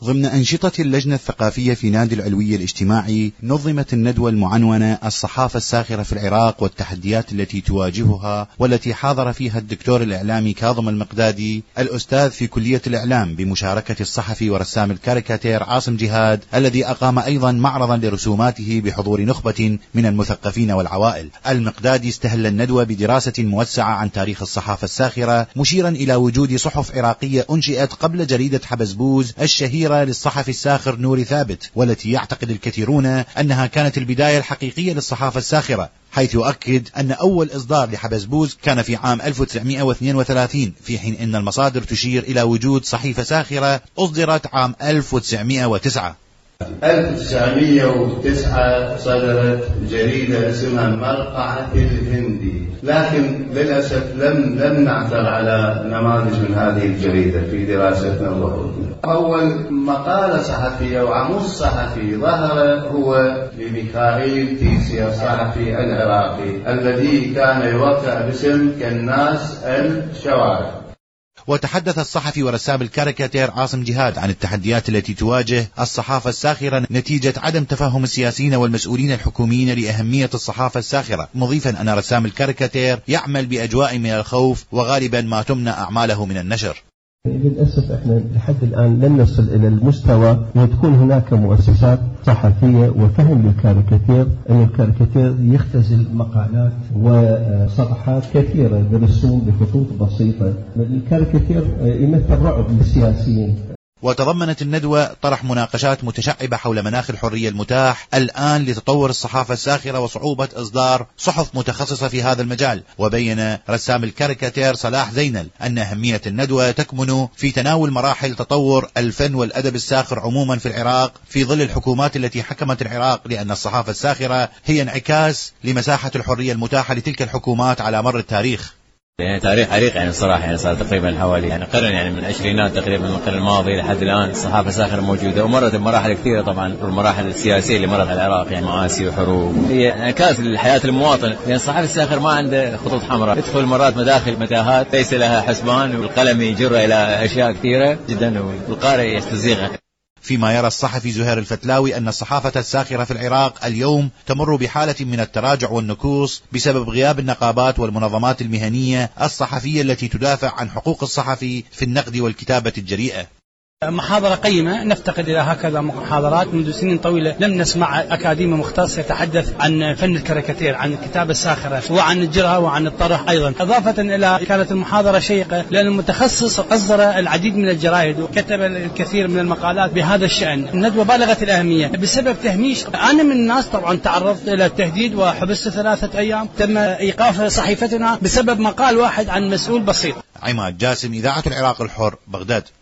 ضمن أنشطة اللجنة الثقافية في نادي العلوية الاجتماعي نظمت الندوة المعنونة الصحافة الساخرة في العراق والتحديات التي تواجهها، والتي حاضر فيها الدكتور الإعلامي كاظم المقدادي الأستاذ في كلية الإعلام بمشاركة الصحفي ورسام الكاريكاتير عاصم جهاد، الذي أقام أيضا معرضا لرسوماته بحضور نخبة من المثقفين والعوائل. المقدادي استهل الندوة بدراسة موسعة عن تاريخ الصحافة الساخرة، مشيرا إلى وجود صحف عراقية أنشئت قبل جريدة حبسبوز الشهيرة للصحفي الساخر نوري ثابت، والتي يعتقد الكثيرون أنها كانت البداية الحقيقية للصحافة الساخرة، حيث يؤكد أن أول إصدار لحبسبوز كان في عام 1932، في حين أن المصادر تشير إلى وجود صحيفة ساخرة أصدرت عام 1909. 1909 صدرت جريدة اسمها المرقعة الهندي، لكن للأسف لم نعثر على نماذج من هذه الجريدة في دراستنا وبحوثنا. أول مقالة صحفية وعمود صحفي ظهر هو لميخائيل تيسيا الصحفي العراقي الذي كان يوقع باسم كناس الشوارع. وتحدث الصحفي ورسام الكاريكاتير عاصم جهاد عن التحديات التي تواجه الصحافة الساخرة نتيجة عدم تفهم السياسيين والمسؤولين الحكوميين لأهمية الصحافة الساخرة، مضيفا أن رسام الكاريكاتير يعمل بأجواء من الخوف وغالبا ما تمنع أعماله من النشر. للأسف احنا لحد الآن لم نصل إلى المستوى وتكون هناك مؤسسات صحفية وفهم للكاريكاتير، أن الكاريكاتير يختزل مقالات وصفحات كثيرة برسوم بخطوط بسيطة. الكاريكاتير يمثل رعب للسياسيين. وتضمنت الندوة طرح مناقشات متشعبة حول مناخ الحرية المتاح الآن لتطور الصحافة الساخرة وصعوبة إصدار صحف متخصصة في هذا المجال. وبين رسام الكاريكاتير صلاح زينل أن أهمية الندوة تكمن في تناول مراحل تطور الفن والأدب الساخر عموما في العراق في ظل الحكومات التي حكمت العراق، لأن الصحافة الساخرة هي انعكاس لمساحة الحرية المتاحة لتلك الحكومات على مر التاريخ. يعني تاريخ عريق صراحة صار تقريبا حوالي قرن، من العشرينات تقريبا من القرن الماضي لحد الآن الصحافة الساخرة موجودة، ومرت بمراحل كثيرة طبعا، والمراحل السياسية اللي مرت على العراق مآسي وحروب، هي انعكاس لحياة المواطن، لأن الصحافة الساخرة ما عنده خطوط حمراء، يدخل مرات مداخل متاهات ليس لها حسبان، والقلم يجر إلى أشياء كثيرة جدا والقارئ يستزيغها. فيما يرى الصحفي زهير الفتلاوي أن الصحافة الساخرة في العراق اليوم تمر بحالة من التراجع والنكوص بسبب غياب النقابات والمنظمات المهنية الصحفية التي تدافع عن حقوق الصحفي في النقد والكتابة الجريئة. محاضرة قيمة، نفتقد إلى هكذا محاضرات. منذ سنين طويلة لم نسمع أكاديمي مختص يتحدث عن فن الكاريكاتير، عن الكتابة الساخرة وعن الجرأة وعن الطرح أيضا. إضافة إلى كانت المحاضرة شيقة لأن المتخصص أصدر العديد من الجرائد وكتب الكثير من المقالات بهذا الشأن. الندوة بالغت الأهمية بسبب تهميش. أنا من الناس طبعا تعرضت إلى التهديد وحبست 3 أيام، تم إيقاف صحيفتنا بسبب مقال واحد عن مسؤول بسيط. عماد جاسم، إذاعة العراق الحر، بغداد.